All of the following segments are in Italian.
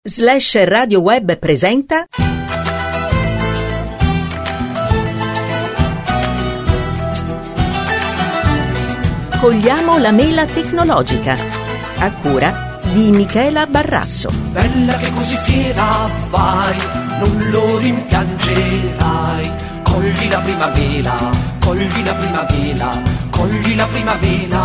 Slash Radio Web presenta Cogliamo la mela tecnologica, a cura di Michela Barrasso. Bella che così fiera vai, non lo rimpiangerai. Cogli la primavera, cogli la primavera, cogli la primavera.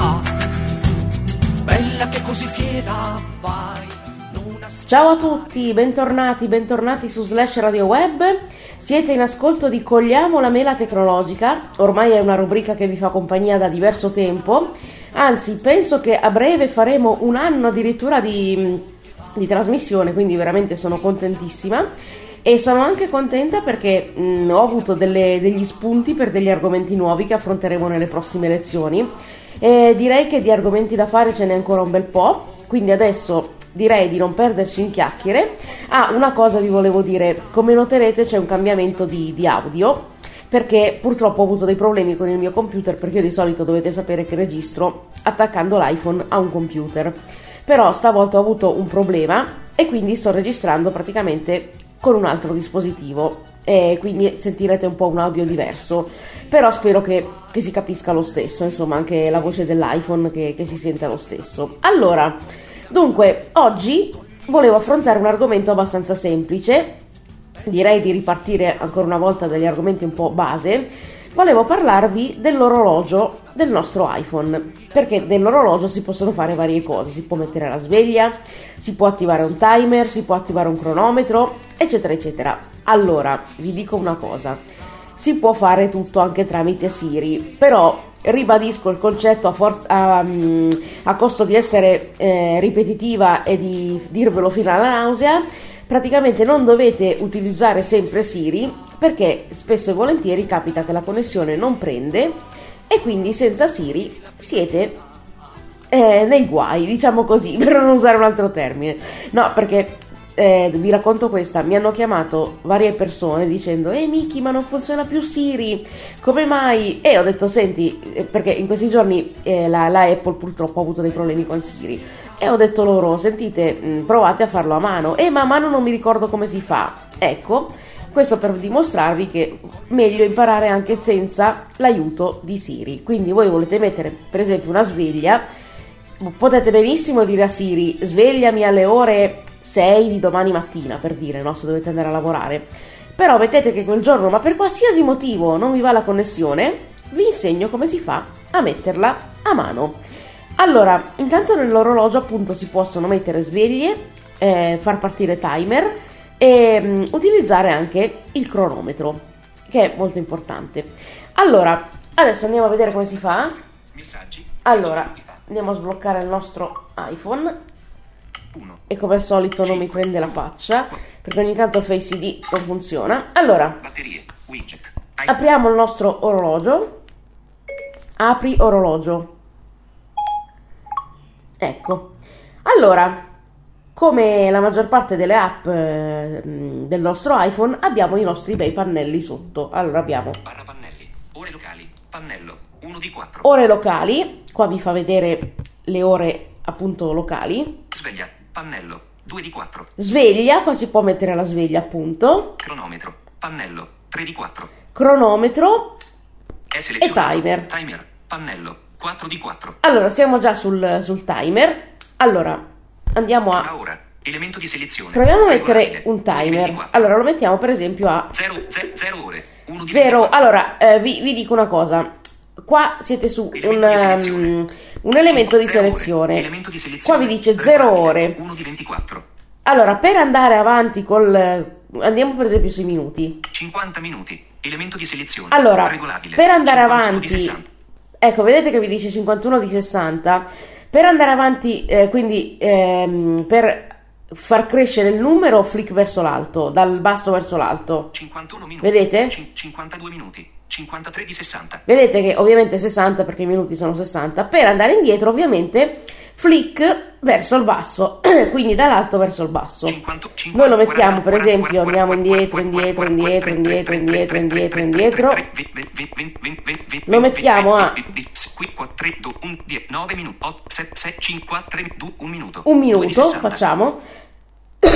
Bella che così fiera vai. Ciao a tutti, bentornati su Slash Radio Web. Siete in ascolto di Cogliamo la mela tecnologica. Ormai è una rubrica che vi fa compagnia da diverso tempo. Anzi, penso che a breve faremo un anno addirittura di trasmissione, quindi veramente sono contentissima. E sono anche contenta perché ho avuto degli spunti per degli argomenti nuovi che affronteremo nelle prossime lezioni. E direi che di argomenti da fare ce n'è ancora un bel po', quindi adesso direi di non perderci in chiacchiere. Una cosa vi volevo dire: come noterete c'è un cambiamento di audio, perché purtroppo ho avuto dei problemi con il mio computer, perché io di solito dovete sapere che registro attaccando l'iPhone a un computer, però stavolta ho avuto un problema e quindi sto registrando praticamente con un altro dispositivo e quindi sentirete un po' un audio diverso, però spero che si capisca lo stesso, insomma, anche la voce dell'iPhone che si senta lo stesso. Allora, dunque, oggi volevo affrontare un argomento abbastanza semplice, direi di ripartire ancora una volta dagli argomenti un po' base. Volevo parlarvi dell'orologio del nostro iPhone, perché dell'orologio si possono fare varie cose: si può mettere la sveglia, si può attivare un timer, si può attivare un cronometro, eccetera eccetera. Allora, vi dico una cosa: si può fare tutto anche tramite Siri, però ribadisco il concetto a costo di essere ripetitiva e di dirvelo fino alla nausea. Praticamente non dovete utilizzare sempre Siri, perché spesso e volentieri capita che la connessione non prende e quindi senza Siri siete nei guai, diciamo così, per non usare un altro termine. No, perché vi racconto questa: mi hanno chiamato varie persone dicendo Miki, ma non funziona più Siri, come mai? E ho detto: senti, perché in questi giorni la Apple purtroppo ha avuto dei problemi con Siri, e ho detto loro: sentite, provate a farlo a mano. Ma a mano non mi ricordo come si fa. Ecco, questo per dimostrarvi che meglio imparare anche senza l'aiuto di Siri. Quindi voi volete mettere per esempio una sveglia, potete benissimo dire a Siri: svegliami alle ore 6 di domani mattina, per dire, no, se dovete andare a lavorare. Però mettete che quel giorno, ma per qualsiasi motivo, non vi va la connessione, vi insegno come si fa a metterla a mano. Allora, intanto nell'orologio appunto si possono mettere sveglie, far partire timer e utilizzare anche il cronometro, che è molto importante. Allora, adesso andiamo a vedere come si fa. Allora, andiamo a sbloccare il nostro iPhone. E come al solito non mi prende la faccia, perché ogni tanto il Face ID non funziona. Allora, apriamo il nostro orologio. Apri orologio. Ecco. Allora, come la maggior parte delle app del nostro iPhone, abbiamo i nostri bei pannelli sotto. Allora abbiamo barra pannelli, ore locali, pannello 1 di 4. Ore locali, qua vi fa vedere le ore appunto locali. Sveglia, pannello 2 di 4. Sveglia, qua si può mettere la sveglia appunto. Cronometro, pannello 3 di 4. Cronometro È selezionato. e timer. Timer, pannello 4 di 4. Allora, siamo già sul timer. Allora, andiamo a Ora, elemento di selezione. proviamo a mettere regolabile, un timer. 24. Allora, lo mettiamo per esempio a 0 ore, 1 di 0. 24. Allora, vi dico una cosa. Qua siete su Elemento di selezione. un elemento di 0 ore, selezione. elemento di selezione. Qua vi dice 0 regolabile, ore. 1 di 24. Allora, per andare avanti andiamo per esempio sui minuti. 50 minuti, elemento di selezione. Allora, regolabile, per andare 51 avanti, di 60. ecco, vedete che vi dice 51 di 60. Per andare avanti, quindi per far crescere il numero, flick verso l'alto, dal basso verso l'alto. 51 minuti. Vedete? 52 minuti. 53 di 60. Vedete che ovviamente 60, perché i minuti sono 60. Per andare indietro, ovviamente, flick verso il basso, quindi dall'alto verso il basso. 50, Noi lo mettiamo, per esempio, andiamo indietro. Lo mettiamo a 9 minuti, 7, 5, 3, 2, 1 minuto. un minuto, facciamo.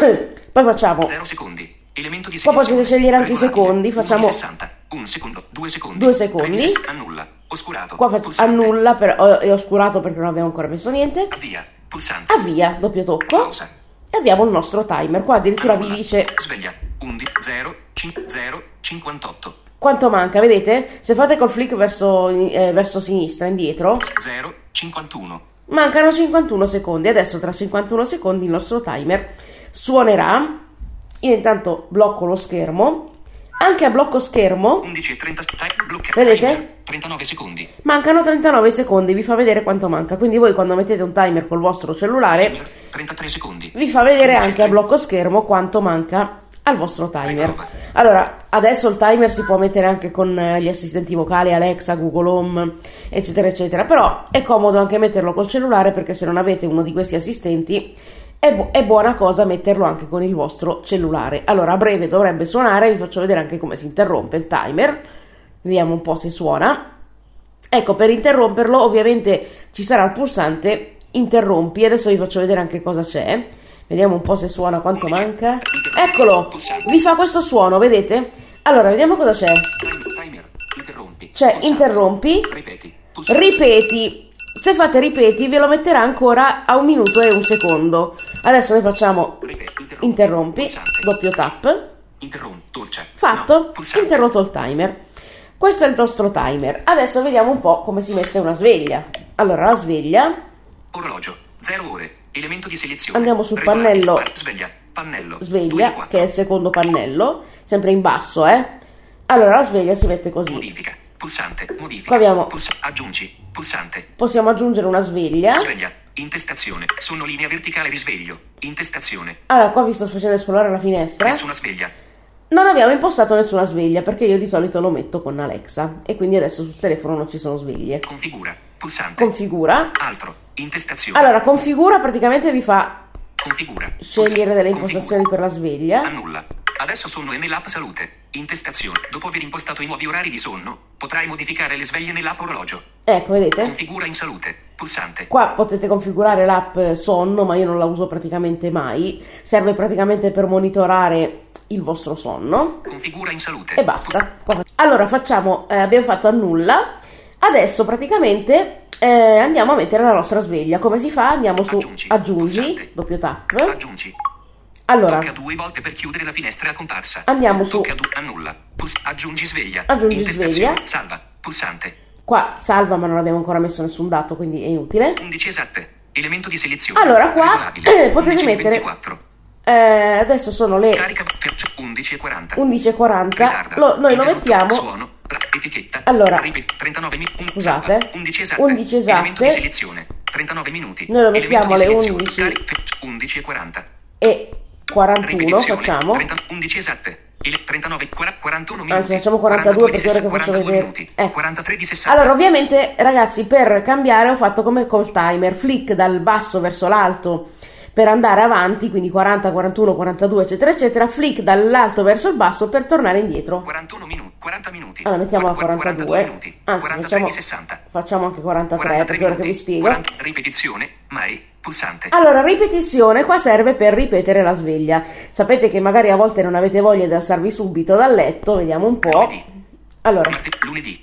Poi facciamo 0 secondi. Elemento di Qua selezione. potete scegliere anche i Regolabile. secondi, facciamo 60. 1 secondo, 2 secondi. 2 secondi. Annulla. Oscurato. Qua faccio Pulsante. annulla è oscurato perché non abbiamo ancora messo niente. Avvia. Pulsante. Avvia, doppio tocco. Pausa. E abbiamo il nostro timer. Qua addirittura vi Annulla. dice Sveglia. 11 0 0 58. quanto manca, vedete? Se fate col flick verso sinistra, indietro, 0 51. mancano 51 secondi. Adesso tra 51 secondi il nostro timer suonerà. Io intanto blocco lo schermo. Anche a blocco schermo 11 e 30. Blocca. Vedete? Timer. 39 secondi. mancano 39 secondi, vi fa vedere quanto manca. Quindi voi quando mettete un timer col vostro cellulare Timer. 33 secondi. vi fa vedere 11 e anche a 30. blocco schermo quanto manca al vostro timer. Riprova. Allora, adesso il timer si può mettere anche con gli assistenti vocali, Alexa, Google Home, eccetera eccetera, però è comodo anche metterlo col cellulare, perché se non avete uno di questi assistenti è buona cosa metterlo anche con il vostro cellulare. Allora, a breve dovrebbe suonare, vi faccio vedere anche come si interrompe il timer, vediamo un po' se suona. Ecco, per interromperlo ovviamente ci sarà il pulsante interrompi. Adesso vi faccio vedere anche cosa c'è, vediamo un po' se suona, quanto manca. Eccolo, vi fa questo suono, vedete? Allora, vediamo cosa c'è. Timer. Interrompi. C'è Pulsante. interrompi, Ripeti. Pulsante. ripeti. Se fate ripeti ve lo metterà ancora a 1 minuto e 1 secondo. Adesso noi facciamo Ripeti. interrompi, Pulsante. doppio tap, Interrompi. Torcia. fatto, No. Pulsante. interrotto il timer. Questo è il nostro timer. Adesso vediamo un po' come si mette una sveglia. Allora, la sveglia, Orologio. 0 ore. Elemento di selezione. Andiamo sul Regolare. pannello. Sveglia. Pannello. 2 sveglia, di 4. che è il secondo pannello, sempre in basso, Allora, la sveglia si mette così. Modifica. Pulsante. Modifica. Qua abbiamo- Aggiungi. Pulsante. Possiamo aggiungere una sveglia. Sveglia. Intestazione. Sonnolinea verticale risveglio. Intestazione. Allora, qua vi sto facendo esplorare la finestra. Nessuna sveglia. Non abbiamo impostato nessuna sveglia, perché io di solito lo metto con Alexa e quindi adesso sul telefono non ci sono sveglie. Configura. Pulsante. Configura. Altro. Intestazione. Allora, configura praticamente vi fa Configura. scegliere delle Configura. impostazioni per la sveglia. Annulla. Adesso sonno e nell'app salute. Intestazione. Dopo aver impostato i nuovi orari di sonno, potrai modificare le sveglie nell'app orologio. Ecco, vedete? Configura in salute. Pulsante. Qua potete configurare l'app sonno, ma io non la uso praticamente mai. Serve praticamente per monitorare il vostro sonno. Configura in salute. E basta. Allora abbiamo fatto annulla. Adesso praticamente andiamo a mettere la nostra sveglia. Come si fa? Andiamo su aggiungi, Pulsante. doppio tap. Aggiungi. Allora, Tocca 2 volte per chiudere la finestra a comparsa. Andiamo su- Tocca annulla. Aggiungi sveglia. Aggiungi Intestazione. sveglia. Salva. Pulsante. qua salva, ma non abbiamo ancora messo nessun dato, quindi è inutile. 11 esatte. Elemento di selezione. Allora, qua Regolabile. potete 11 mettere- 24. Adesso sono le Carica 11:40. 11:40. Ritarda. Noi lo Interrotto. mettiamo. Suono. Etichetta. Allora, 39 minuti. scusate. 11 esatte. 11 Elemento di esatte. selezione. 39 minuti. Noi lo mettiamo alle Elemento di 11. selezione. 11:40. E 41 Ripetizione. facciamo. 11 esatte. 39, 41 minuti. Anzi, facciamo 42 perché ora che faccio 42 vedere. minuti. Ecco. 43 di 60. Allora, ovviamente, ragazzi, per cambiare ho fatto come col timer, flick dal basso verso l'alto per andare avanti, quindi 40, 41, 42, eccetera, eccetera, flick dall'alto verso il basso per tornare indietro. 41 minuti. 40 minuti. Allora, mettiamo a 42 42. minuti. Anzi, 43 di 60. facciamo anche 43, 43 perché ora che vi minuti. spiego. 40, ripetizione, mai, pulsante. Allora, ripetizione qua serve per ripetere la sveglia. Sapete che magari a volte non avete voglia di alzarvi subito dal letto, vediamo un po'. Lunedì. Allora, Lunedì.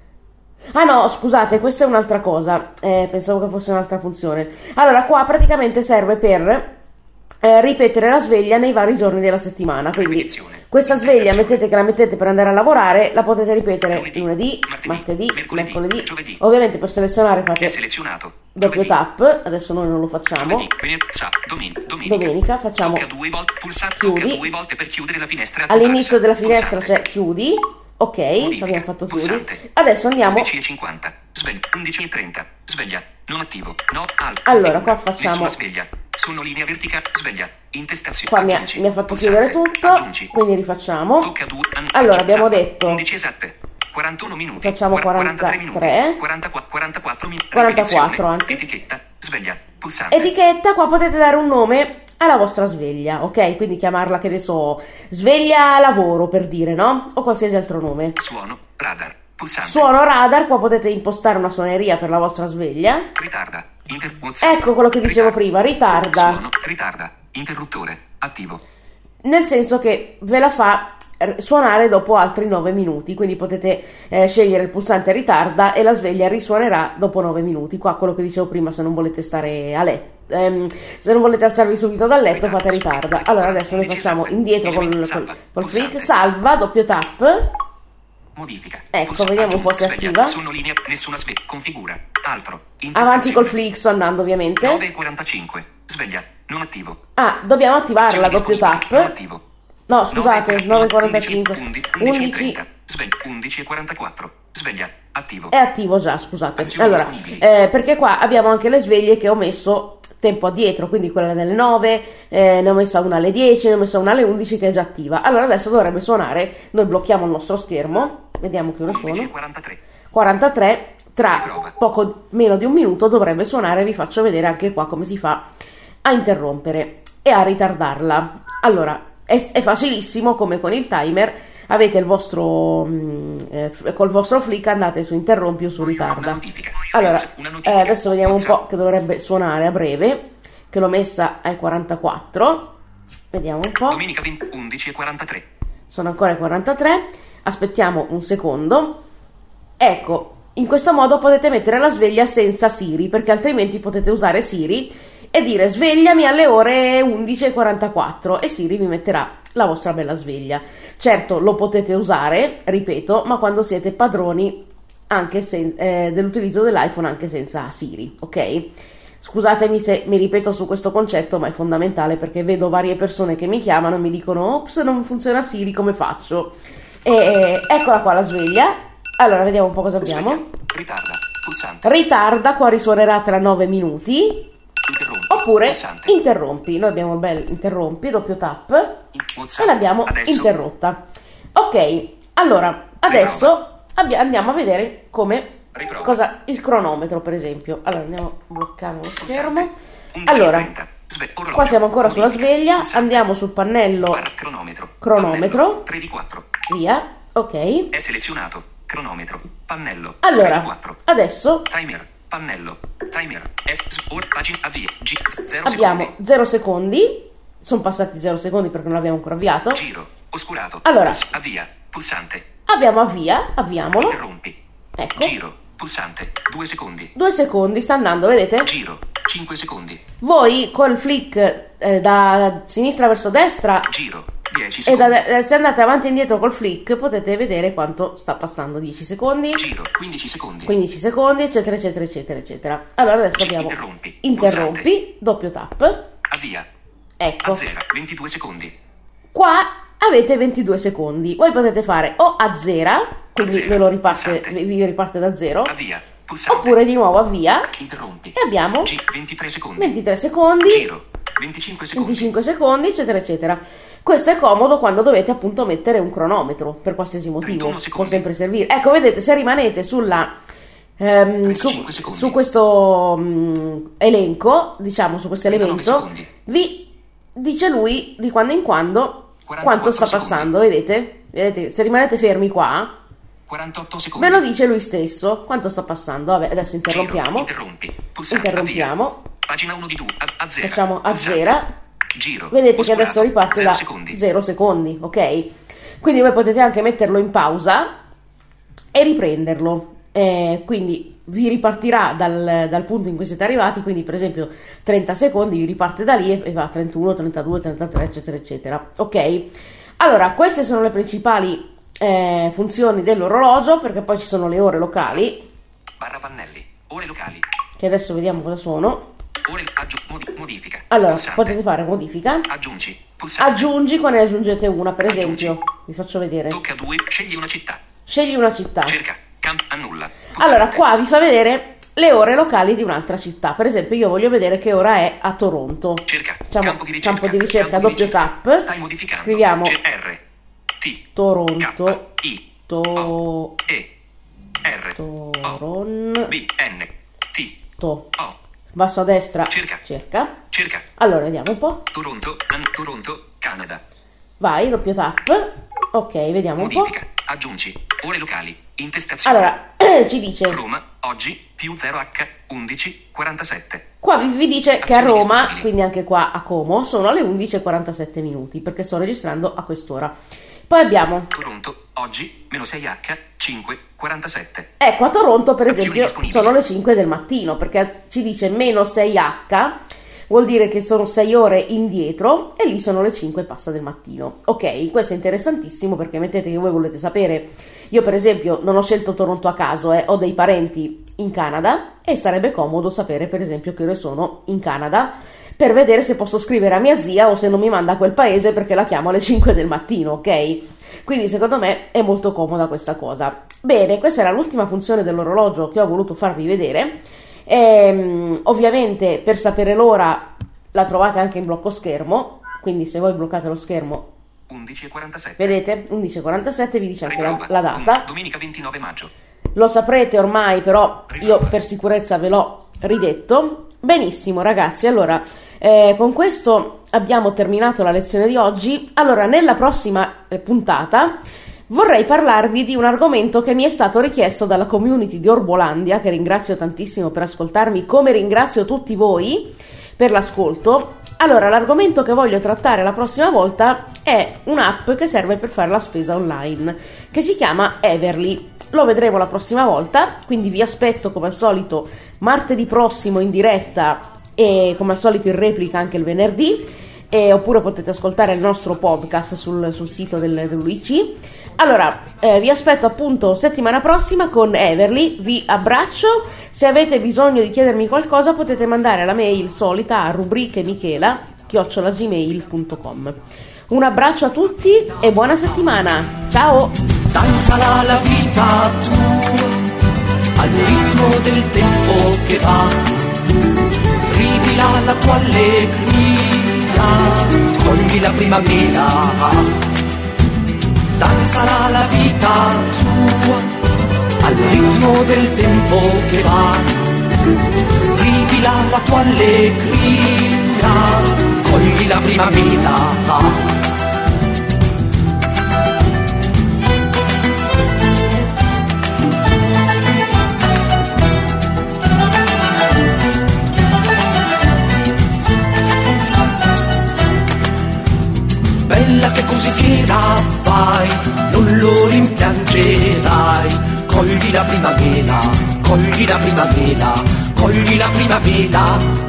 ah no, scusate, questa è un'altra cosa, pensavo che fosse un'altra funzione. Allora, qua praticamente serve per ripetere la sveglia nei vari giorni della settimana, quindi Ripetizione. questa sveglia Intestazione. che la mettete per andare a lavorare, la potete ripetere Lunedì, lunedì, martedì, martedì, mercoledì, mercoledì. giovedì. Ovviamente per selezionare È fate selezionato. doppio Giovedì. tap, adesso noi non lo facciamo. Giovedì, domenica. Domenica facciamo Tocca 2 volte, pulsante, chiudi. tocca 2 volte per chiudere la finestra. All'inizio della comparsa. finestra Pulsante. c'è chiudi, ok, Modifica. abbiamo fatto chiudi. Pulsante. Adesso andiamo, 11:50. Sveglia. 11:30. Sveglia. Non attivo. No. Allora, qua Configura. facciamo- Nessuna sveglia. Sono linea verticale. Sveglia. Intestazione. qua mi Aggiungi. ha fatto Pulsante. chiudere tutto, Aggiungi. quindi rifacciamo. Tocca 2. Allora, abbiamo detto 11 esatte. 41 minuti. Facciamo 43 43. minuti. 44 minuti. 44, anzi. Etichetta. Sveglia. Pulsante. Etichetta, qua potete dare un nome alla vostra sveglia, ok? Quindi chiamarla, che ne so, sveglia lavoro, per dire, no? O qualsiasi altro nome. Suono. Radar. Pulsante. Suono radar, qua potete impostare una suoneria per la vostra sveglia. Ritarda. WhatsApp. Ecco quello che dicevo prima, ritarda. Suono. Ritarda. Interruttore. Attivo. Nel senso che ve la fa suonare dopo altri 9 minuti, quindi potete scegliere il pulsante ritarda e la sveglia risuonerà dopo 9 minuti. Qua quello che dicevo prima, se non volete stare a letto, se non volete alzarvi subito dal letto, fate ritarda. Allora adesso noi facciamo indietro col flick, salva, doppio tap. Modifica. Ecco, vediamo un po' se attiva. Sono linea, nessuna sveglia. Configura. Altro. Avanti col flick, sto andando ovviamente. 9:45. Sveglia. Non attivo. Ah, dobbiamo attivarla, doppio Non tap. attivo. No, scusate, 9:45. 11:30. Sveglia. 11:44. Sveglia. Attivo. È attivo già, scusate. Azioni Allora, disponibili. perché qua abbiamo anche le sveglie che ho messo tempo addietro, quindi quella delle 9, ne ho messa una alle 10, ne ho messa una alle 11 che è già attiva. Allora adesso dovrebbe suonare, noi blocchiamo il nostro schermo, vediamo che ora suona. 11:43. 43, tra Riprova. poco meno di un minuto dovrebbe suonare, vi faccio vedere anche qua come si fa a interrompere e a ritardarla. Allora, è facilissimo, come con il timer, avete il vostro col vostro flick andate su interrompi o su ritarda. Allora, adesso vediamo un po' che dovrebbe suonare a breve, che l'ho messa ai 44, vediamo un po'. Domenica 11:43. Sono ancora ai 43, aspettiamo un secondo. Ecco, in questo modo potete mettere la sveglia senza Siri, perché altrimenti potete usare Siri e dire svegliami alle ore 11:44 e Siri vi metterà la vostra bella sveglia. Certo, lo potete usare, ripeto, ma quando siete padroni anche dell'utilizzo dell'iPhone anche senza Siri, ok? Scusatemi se mi ripeto su questo concetto, ma è fondamentale perché vedo varie persone che mi chiamano e mi dicono ops, non funziona Siri, come faccio? E eccola qua la sveglia. Allora, vediamo un po' cosa abbiamo. Sveglia. Ritarda. Pulsante. Ritarda, qua risuonerà tra 9 minuti. Interrompi. Oppure Pulsante. interrompi. Noi abbiamo il bel interrompi, doppio tap, WhatsApp. e l'abbiamo Adesso. interrotta. Ok, allora adesso andiamo a vedere come Riprova. il cronometro, per esempio. Allora andiamo, blocchiamo lo schermo. 11:30. Allora, Orologio. qua siamo ancora sulla Modifica. sveglia, Pulsante. andiamo sul pannello Cronometro. Cronometro. Pannello. 3 di 4. via, ok. È selezionato. Cronometro. Pannello. 3 di Allora, 4. adesso Timer. Pannello. Timer. Pagina avvia. 0 abbiamo secondi. 0 secondi, sono passati 0 secondi perché non l'abbiamo ancora avviato. Giro. Oscurato. Allora. Avvia. Pulsante. Abbiamo avviamolo, Interrompi. ecco. Giro. Pulsante. 2 secondi. 2 secondi, sta andando, vedete? Giro. 5 secondi. Voi col flick da sinistra verso destra Giro. 10 e secondi. se andate avanti e indietro col flick potete vedere quanto sta passando. 10 secondi, Giro. 15 secondi. 15 secondi, eccetera, eccetera, eccetera, eccetera. Allora adesso abbiamo interrompi, doppio tap, Avvia. ecco. Azzera. 22 secondi. Qua avete 22 secondi. Voi potete fare o azzera, quindi Azzera, ve lo riparte, pulsante. vi riparte da zero, Avvia. Pulsante. oppure di nuovo avvia Interrompi. e abbiamo 23 secondi. 23 secondi, Giro. 25 secondi. 25 secondi, eccetera, eccetera. Questo è comodo quando dovete appunto mettere un cronometro per qualsiasi motivo, 31 può secondi. sempre servire. Ecco, vedete, se rimanete sulla secondi. su questo elenco, diciamo su questo 39 elemento, secondi. vi dice lui di quando in quando 44 quanto sta secondi. passando, vedete? Vedete, se rimanete fermi qua, 48 secondi. ve lo dice lui stesso quanto sta passando. Vabbè, adesso interrompiamo. Giro. Interrompi. Pulsante. Interrompiamo. Avvia. Pagina 1 di 2. Azzera. Facciamo Pulsante. azzera. Giro. Vedete che Oscurato. adesso riparte 0 da secondi. 0 secondi, ok? Quindi voi potete anche metterlo in pausa e riprenderlo. Quindi vi ripartirà dal punto in cui siete arrivati, quindi per esempio 30 secondi vi riparte da lì e va 31, 32, 33, eccetera, eccetera. Ok? Allora, queste sono le principali funzioni dell'orologio, perché poi ci sono le ore locali, Barra pannelli. Ore locali. che adesso vediamo cosa sono. Ore modifica. Allora, Pulsante. potete fare modifica. Aggiungi. Pulsante. Aggiungi, qua ne aggiungete una, per Aggiungi. esempio. Vi faccio vedere. Tocca 2. Scegli una città. Scegli una città. Cerca. Annulla. Pulsante. Allora, qua vi fa vedere le ore locali di un'altra città. Per esempio, io voglio vedere che ora è a Toronto. Cerca. Facciamo Campo di ricerca. campo di ricerca, Campo di doppio ricerca. tap. Stai modificando. Scriviamo R. T. Toronto. K. I. To- O. E. R. Toron. B. N. T. To. O. Basso a destra. Cerca. Cerca. Cerca. Allora, vediamo un po'. Toronto. Toronto. Canada. Vai, doppio tap. Ok, vediamo un po'. Modifica. Aggiungi. Ore locali. Intestazione. Allora, ci dice Roma. Oggi. Più 0H. 11. 47. Qua vi dice che a Roma, quindi anche qua a Como, sono le 11:47 minuti, perché sto registrando a quest'ora. Poi abbiamo Toronto, oggi, -6H, 5:47. Ecco, a Toronto per Azioni esempio disponibili. sono le 5 del mattino, perché ci dice -6H, vuol dire che sono 6 ore indietro e lì sono le 5 e passa del mattino. Ok, questo è interessantissimo perché mettete che voi volete sapere. Io per esempio non ho scelto Toronto a caso, ho dei parenti in Canada e sarebbe comodo sapere per esempio che ore sono in Canada per vedere se posso scrivere a mia zia o se non mi manda a quel paese perché la chiamo alle 5 del mattino, ok? Quindi secondo me è molto comoda questa cosa. Bene, questa era l'ultima funzione dell'orologio che ho voluto farvi vedere. Ovviamente per sapere l'ora la trovate anche in blocco schermo, quindi se voi bloccate lo schermo 11:47. vedete 11:47 vi dice anche Riprova. la data. Domenica 29 maggio. Lo saprete ormai, però io per sicurezza ve l'ho ridetto. Benissimo ragazzi, allora con questo abbiamo terminato la lezione di oggi. Allora nella prossima puntata vorrei parlarvi di un argomento che mi è stato richiesto dalla community di Orbolandia, che ringrazio tantissimo per ascoltarmi, come ringrazio tutti voi per l'ascolto. Allora, l'argomento che voglio trattare la prossima volta è un'app che serve per fare la spesa online, che si chiama Everly. Lo vedremo la prossima volta, quindi vi aspetto come al solito martedì prossimo in diretta e come al solito in replica anche il venerdì, oppure potete ascoltare il nostro podcast sul sito dell'UIC. Allora, vi aspetto appunto settimana prossima con Everly, vi abbraccio. Se avete bisogno di chiedermi qualcosa potete mandare la mail solita a rubrichemichela@gmail.com. Un abbraccio a tutti e buona settimana, ciao! Danzala la vita tua al ritmo del tempo che va, rivila la tua allegria, cogli la primavera. Danzala la vita tua al ritmo del tempo che va, rivila la tua allegria, cogli la primavera. Bella che così fiera vai, non lo rimpiangerai. Cogli la primavera, cogli la primavera, cogli la primavera.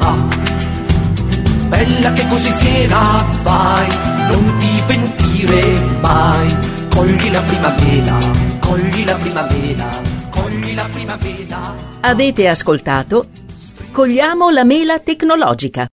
Bella che così fiera vai, non ti pentire mai. Cogli la primavera, cogli la primavera, cogli la primavera. Avete ascoltato Cogliamo la mela tecnologica.